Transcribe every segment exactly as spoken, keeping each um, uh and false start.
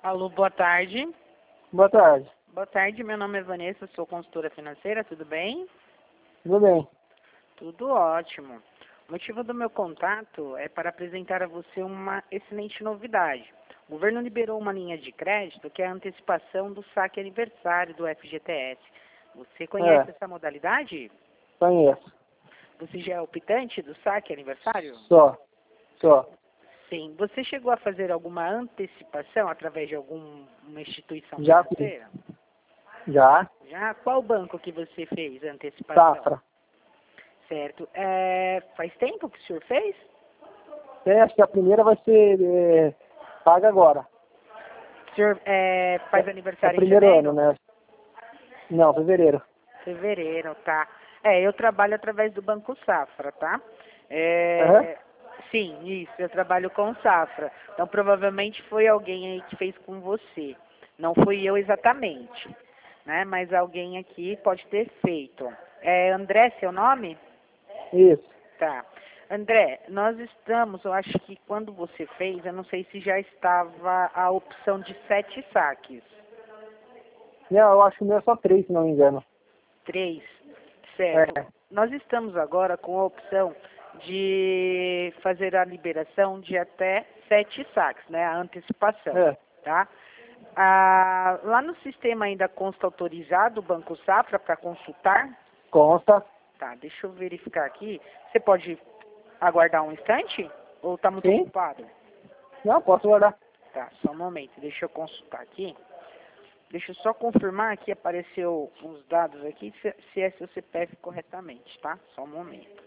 Alô, boa tarde. Boa tarde. Boa tarde, meu nome é Vanessa, sou consultora financeira, tudo bem? Tudo bem? Tudo ótimo. O motivo do meu contato é para apresentar a você uma excelente novidade. O governo liberou uma linha de crédito que é a antecipação do saque aniversário do F G T S. Você conhece É. essa modalidade? Conheço. Você já é optante do saque aniversário? Só. Só. Sim. Você chegou a fazer alguma antecipação através de alguma instituição Já fiz. financeira? Já. Já? Qual banco que você fez a antecipação? Safra. Certo. É, faz tempo que o senhor fez? É, acho que a primeira vai ser é, paga agora. O senhor é, faz É, aniversário é em primeiro janeiro? ano, né? Não, fevereiro. Fevereiro, tá. É, eu trabalho através do Banco Safra, tá? É, Aham. sim, isso, eu trabalho com Safra. Então, provavelmente foi alguém aí que fez com você. Não fui eu exatamente, né? Mas alguém aqui pode ter feito. É André, seu nome? Isso. Tá. André, nós estamos, eu acho que quando você fez, eu não sei se já estava a opção de sete saques. Não, eu acho que o meu é só três, se não me engano. Três. Certo. É. Nós estamos agora com a opção de fazer a liberação de até sete saques, né? A antecipação, É. tá? Ah, lá no sistema ainda consta autorizado o Banco Safra para consultar? Consta. Tá, deixa eu verificar aqui. Você pode aguardar um instante? Ou está muito Sim. ocupado? Não, posso guardar. Tá, só um momento. Deixa eu consultar aqui. Deixa eu só confirmar que apareceu uns dados aqui, se, se é seu C P F corretamente, tá? Só um momento.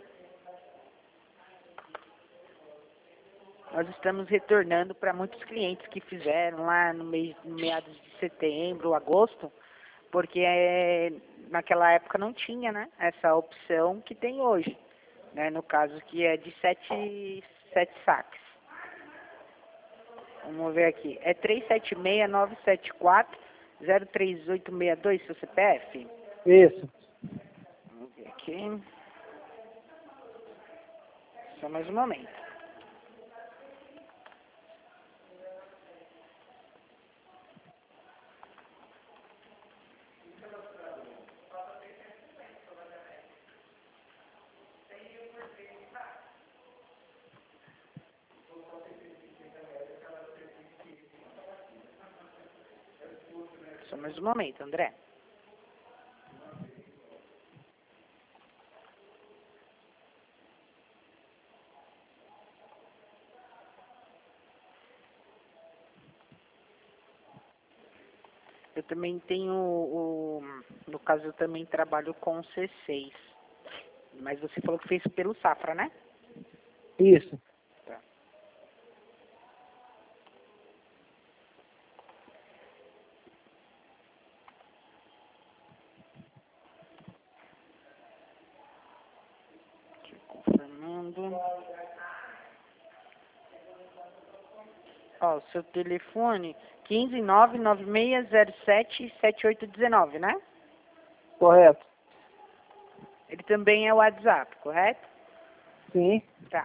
Nós estamos retornando para muitos clientes que fizeram lá no mês, no meados de setembro, agosto, porque é, naquela época não tinha, né, essa opção que tem hoje, né, no caso que é de sete, sete saques. Vamos ver aqui. É três sete seis, nove sete quatro, zero três oito seis dois, seu C P F? Isso. Vamos ver aqui. Só mais um momento. Só mais um momento, André. Eu também tenho, o, no caso, eu também trabalho com C seis. Mas você falou que fez pelo Safra, né? Isso. Tá. Aqui, confirmando. Ó, o seu telefone, um cinco nove nove seis zero sete sete oito um nove, né? Correto. Ele também é o WhatsApp, correto? Sim. Tá.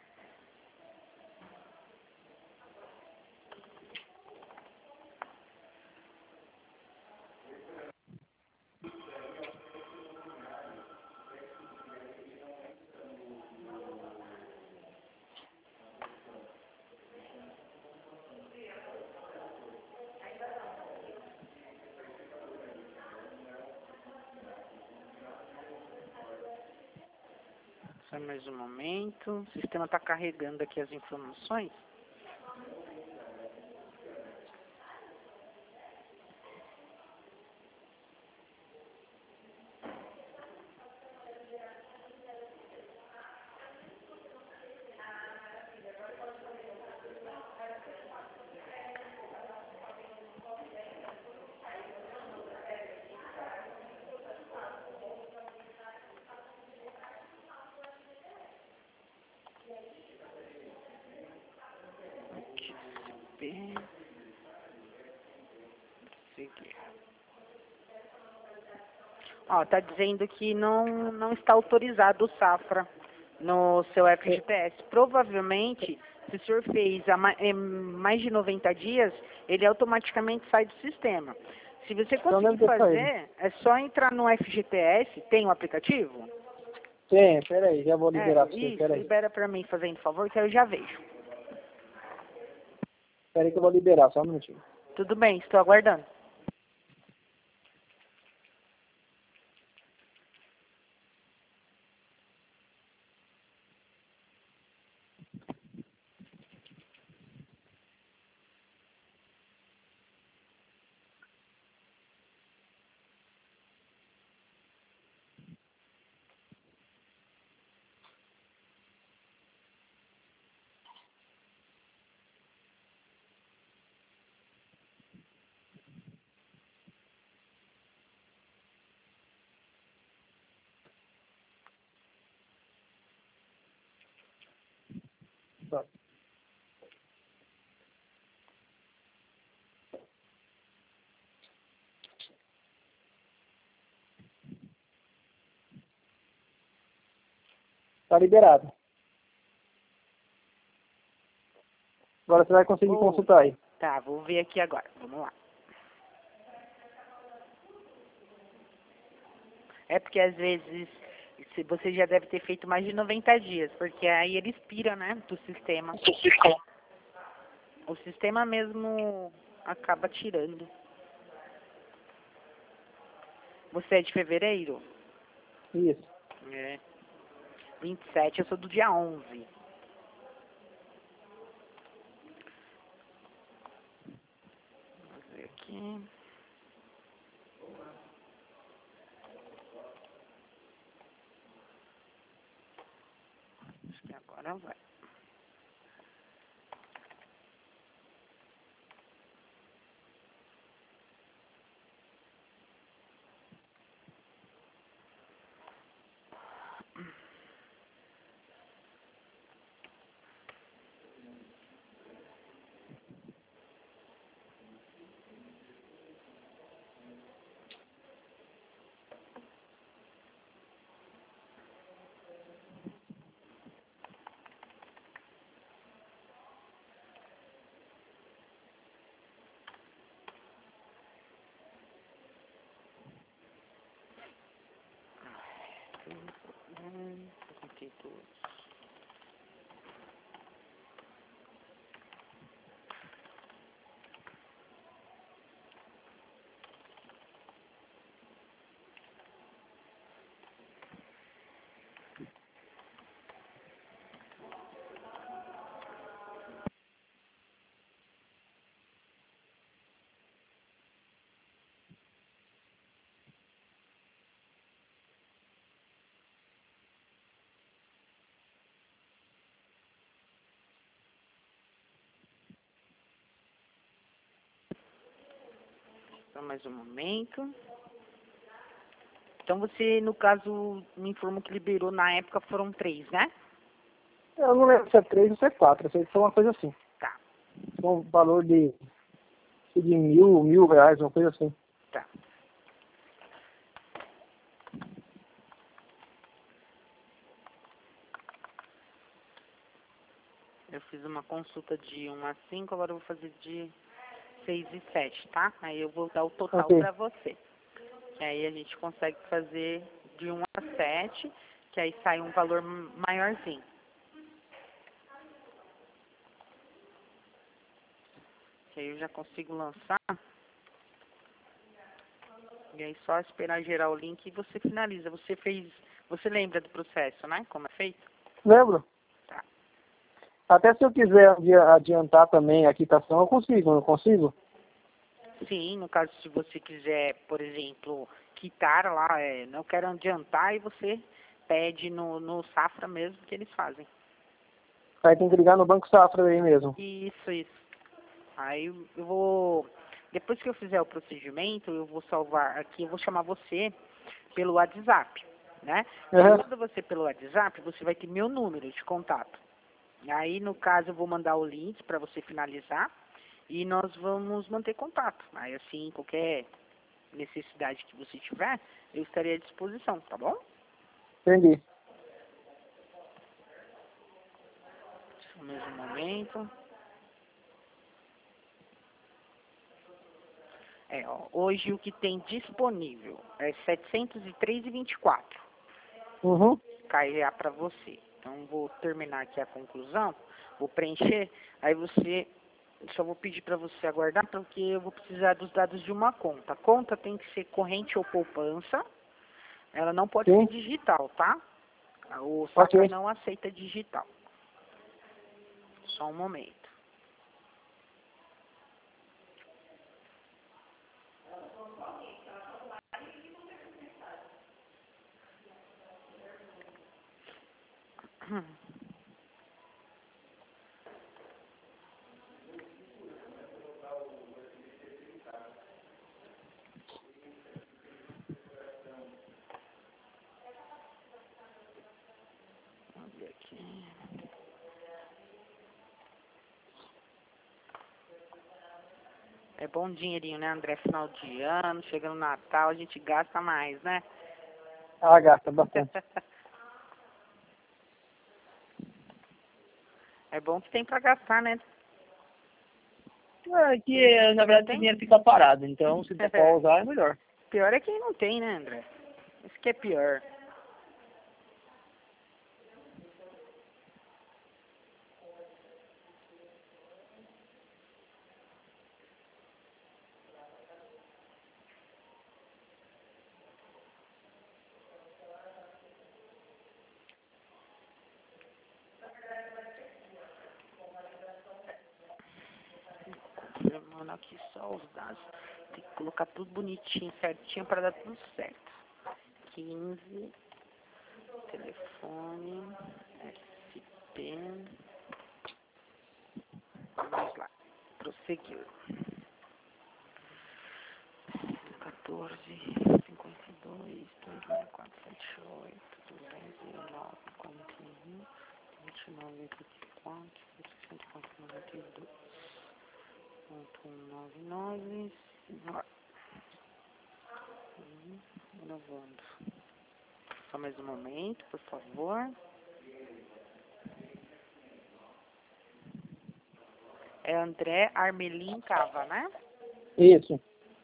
Só mais um momento. O sistema está carregando aqui as informações. Aqui, C P. Seguir. Ó, tá dizendo que não, não está autorizado o Safra, no seu F G T S. Provavelmente, se o senhor fez há ma- em mais de noventa dias, ele automaticamente sai do sistema. Se você Então conseguir deve ter saído. fazer, é só entrar no F G T S, tem o aplicativo? Tem, peraí, já vou liberar É, pra você, isso, peraí. libera pra mim, fazendo favor, que aí eu já vejo. Peraí que eu vou liberar, só um minutinho. Tudo bem, estou aguardando. Tá. Tá liberado. Agora você vai conseguir Oh. consultar aí. Tá, vou ver aqui agora. Vamos lá. É porque às vezes se você já deve ter feito mais de noventa dias, porque aí ele expira, né, do sistema. O sistema mesmo acaba tirando. Você é de fevereiro? Isso. É. vinte e sete, eu sou do dia onze. Vamos ver aqui. Acho que agora vai. Hum, aqui tudo. Só mais um momento. Então você, no caso, me informou que liberou na época foram três, né? Eu não lembro se é três ou se é quatro, eu sei que foi uma coisa assim. Tá, Com um valor de, de mil, mil reais, uma coisa assim. tá. Eu fiz uma consulta de um a cinco, agora eu vou fazer de seis e sete, tá? Aí eu vou dar o total Ok. pra você. Que aí a gente consegue fazer de um a sete, que aí sai um valor maiorzinho. Que aí eu já consigo lançar. E aí só esperar gerar o link e você finaliza. Você fez. Você lembra do processo, né? Como é feito? Lembro? Tá. Até se eu quiser adi- adiantar também a quitação, eu consigo, não consigo? Sim, no caso, se você quiser, por exemplo, quitar lá, é, não quero adiantar, e você pede no, no Safra mesmo que eles fazem. Aí tem que ligar no Banco Safra aí mesmo. Isso, isso. Aí eu eu vou, depois que eu fizer o procedimento, eu vou salvar aqui, eu vou chamar você pelo WhatsApp, né? Uhum. Chamando você pelo WhatsApp, você vai ter meu número de contato. Aí, no caso, eu vou mandar o link para você finalizar e nós vamos manter contato. Aí, assim, qualquer necessidade que você tiver, eu estarei à disposição, tá bom? Entendi. No mesmo momento. É, ó, hoje o que tem disponível é setecentos e três e vinte e quatro. Uhum. Cairá para você. Então, vou terminar aqui a conclusão, vou preencher, aí você, só vou pedir para você aguardar, porque eu vou precisar dos dados de uma conta. A conta tem que ser corrente ou poupança, ela não pode Sim. ser digital, tá? O Safra Ok. não aceita digital. Só um momento. Hum. Vamos ver aqui. É bom dinheirinho, né, André? Final de ano, chegando no Natal, a gente gasta mais, né? Ah, gasta bastante. É bom que tem pra gastar, né? É que, na verdade, o dinheiro fica parado. Então, se der pra usar, é melhor. Pior é quem não tem, né, André? Isso que é pior. Confirmando aqui só os dados. Tem que colocar tudo bonitinho, certinho, para dar tudo certo. quinze, telefone, S P. Vamos lá. Prosseguir. quatorze, cinquenta e dois, dois mil quatrocentos e oito, duzentos e nove, quarenta e um, vinte e nove, oitenta e quatro, cento e quatro, noventa e dois, ponto cento e noventa e nove, gravando. Só mais um momento, por favor. É André Armelin Cava, né? Isso.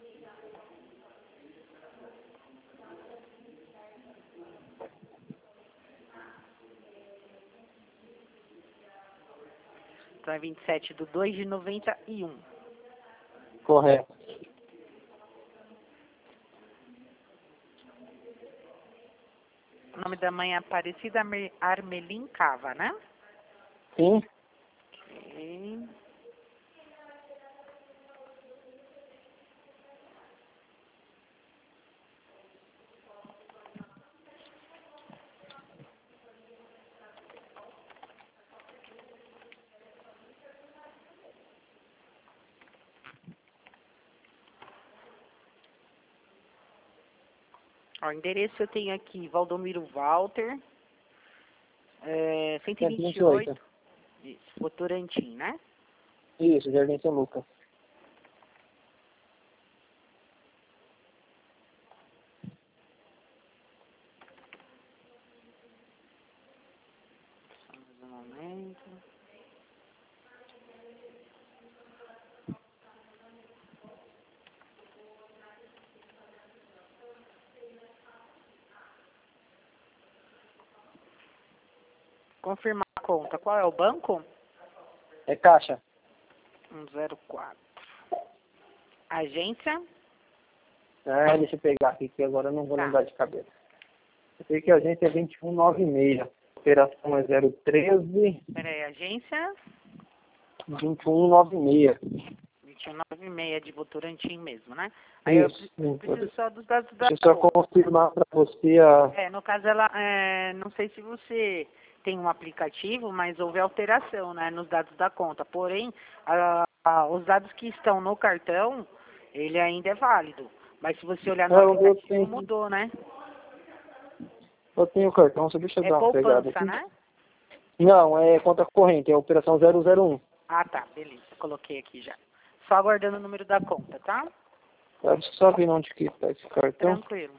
Então é vinte e sete do dois de noventa e um. Correto. O nome da mãe é Aparecida Arme- Armelin Cava, né? Sim. Ok. Ó, o endereço eu tenho aqui, Valdomiro Walter, é, cento e vinte e oito, isso, Votorantim, né? Isso, Jardim São Lucas. Só mais um momento. Confirmar a conta. Qual é o banco? É caixa. um zero quatro. Agência? Ah, deixa eu pegar aqui, que agora eu não vou Tá. lembrar de cabeça. Eu sei que a gente é vinte e um noventa e seis. Operação é zero treze, Peraí, agência? vinte e um noventa e seis. vinte e um noventa e seis de Votorantim mesmo, né? Aí eu Isso. pre- preciso só dos dados da Deixa eu só conta. confirmar para você a... É, no caso ela, é, não sei se você tem um aplicativo, mas houve alteração, né, nos dados da conta. Porém, a- a- os dados que estão no cartão, ele ainda é válido. Mas se você olhar no Não, eu aplicativo, tenho, mudou, né? eu tenho o cartão, só deixa eu É dar uma pegada poupança, aqui. né? Não, é conta corrente, é operação zero zero um. Ah, tá, beleza. Coloquei aqui já. Só aguardando o número da conta, tá? Tá, deixa eu só ver onde que está esse cartão. Tranquilo.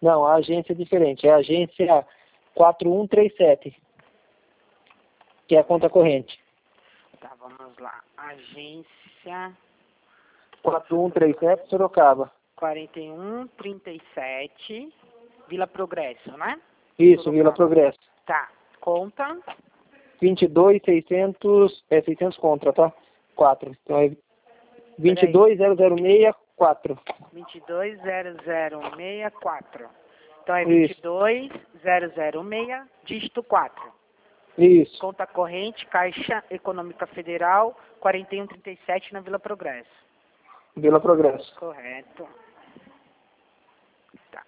Não, a agência é diferente. É a agência quatro um três sete, que é a conta corrente. Tá, vamos lá. Agência quatro um três sete, Sorocaba. quarenta e um trinta e sete, Vila Progresso, né? Isso, Sorocaba. Vila Progresso. Tá. Conta? vinte e dois mil e seiscentos, é seiscentos contra, tá? quatro. Então é vinte e dois mil e sessenta e quatro. vinte e dois mil e sessenta e quatro. Então é Isso. vinte e dois mil e sessenta e seis, dígito quatro. Isso. Conta corrente, Caixa Econômica Federal, quarenta e um trinta e sete, na Vila Progresso. Vila Progresso. Correto. Tá.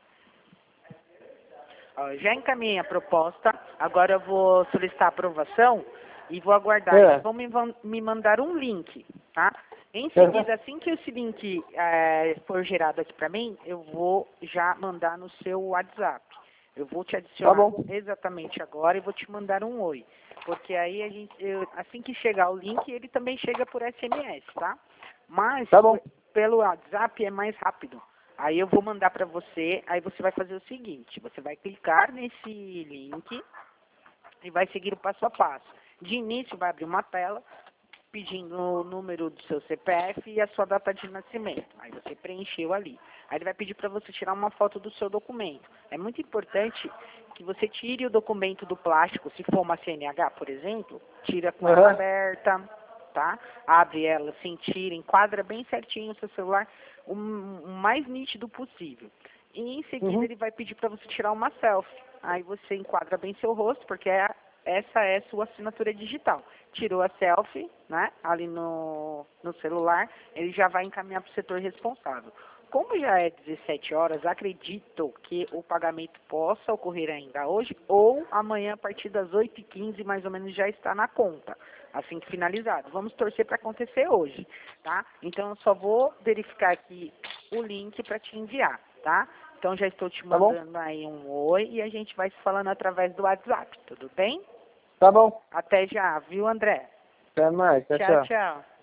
Ó, já encaminhei a proposta, agora eu vou solicitar a aprovação e vou aguardar. É. Eles vão me, van- me mandar um link, tá? Em seguida, assim que esse link eh, for gerado aqui para mim, eu vou já mandar no seu WhatsApp. Eu vou te adicionar Tá bom. exatamente agora e vou te mandar um oi. Porque aí, a gente, eu- assim que chegar o link, ele também chega por S M S, tá? Mas Tá bom. pelo WhatsApp é mais rápido. Aí eu vou mandar para você, aí você vai fazer o seguinte, você vai clicar nesse link e vai seguir o passo a passo. De início vai abrir uma tela pedindo o número do seu C P F e a sua data de nascimento. Aí você preencheu ali. Aí ele vai pedir para você tirar uma foto do seu documento. É muito importante que você tire o documento do plástico, se for uma C N H, por exemplo, tira com ela Uhum. aberta, tá? Abre ela assim, tira, enquadra bem certinho o seu celular, o o mais nítido possível. E em seguida Uhum. ele vai pedir para você tirar uma selfie. Aí você enquadra bem seu rosto, porque é, essa é a sua assinatura digital. Tirou a selfie, né, ali no, no celular, ele já vai encaminhar para o setor responsável. Como já é dezessete horas, acredito que o pagamento possa ocorrer ainda hoje ou amanhã a partir das oito e quinze, mais ou menos, já está na conta, assim que finalizado. Vamos torcer para acontecer hoje, tá? Então eu só vou verificar aqui o link para te enviar, tá? Então já estou te Tá bom. mandando aí um oi e a gente vai se falando através do WhatsApp, tudo bem? Tá bom. Até já, viu, André? Até mais. Tchau, Tchau, tchau. tchau.